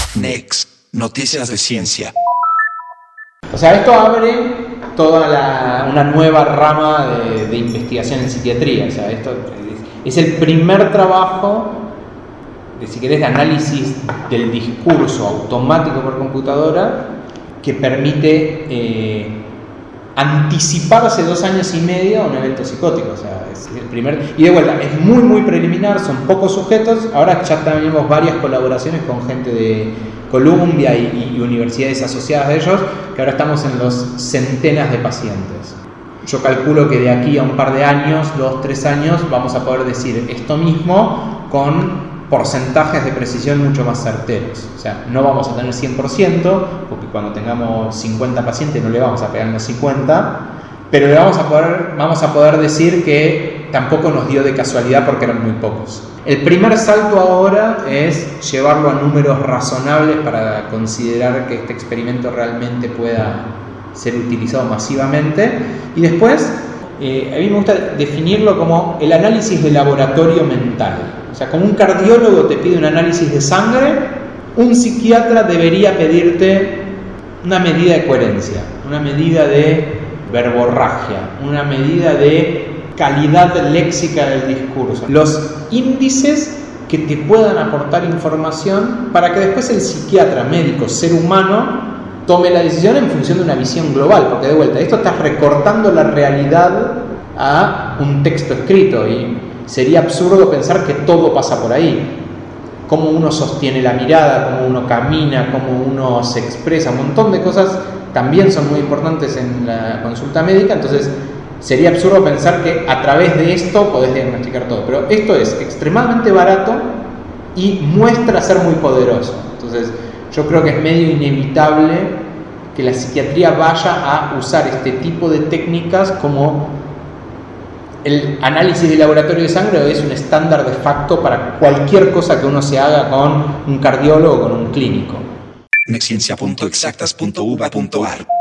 Next, noticias de ciencia. O sea, esto abre toda una nueva rama de investigación en psiquiatría. O sea, esto es el primer trabajo, si querés, de análisis del discurso automático por computadora que permite anticiparse 2 años y medio a un evento psicótico. O sea, es el primer. Y de vuelta, es muy preliminar, son pocos sujetos. Ahora ya tenemos varias colaboraciones con gente de Columbia y universidades asociadas a ellos, que ahora estamos en los centenas de pacientes. Yo calculo que de aquí a un par de años, 2-3 años, vamos a poder decir esto mismo con porcentajes de precisión mucho más certeros. O sea, no vamos a tener 100%, porque cuando tengamos 50 pacientes no le vamos a pegar en los 50, pero le vamos a poder decir que tampoco nos dio de casualidad porque eran muy pocos. El primer salto ahora es llevarlo a números razonables para considerar que este experimento realmente pueda ser utilizado masivamente. Y después, a mí me gusta definirlo como el análisis de laboratorio mental. O sea, como un cardiólogo te pide un análisis de sangre, un psiquiatra debería pedirte una medida de coherencia, una medida de verborragia, una medida de calidad léxica del discurso. Los índices que te puedan aportar información para que después el psiquiatra, médico, ser humano, tome la decisión en función de una visión global. Porque de vuelta, esto está recortando la realidad a un texto escrito y sería absurdo pensar que todo pasa por ahí. Cómo uno sostiene la mirada, cómo uno camina, cómo uno se expresa, un montón de cosas también son muy importantes en la consulta médica. Entonces sería absurdo pensar que a través de esto podés diagnosticar todo. Pero esto es extremadamente barato y muestra ser muy poderoso. Entonces yo creo que es medio inevitable que la psiquiatría vaya a usar este tipo de técnicas como el análisis de laboratorio de sangre es un estándar de facto para cualquier cosa que uno se haga con un cardiólogo o con un clínico. Nexciencia.exactas.uva.ar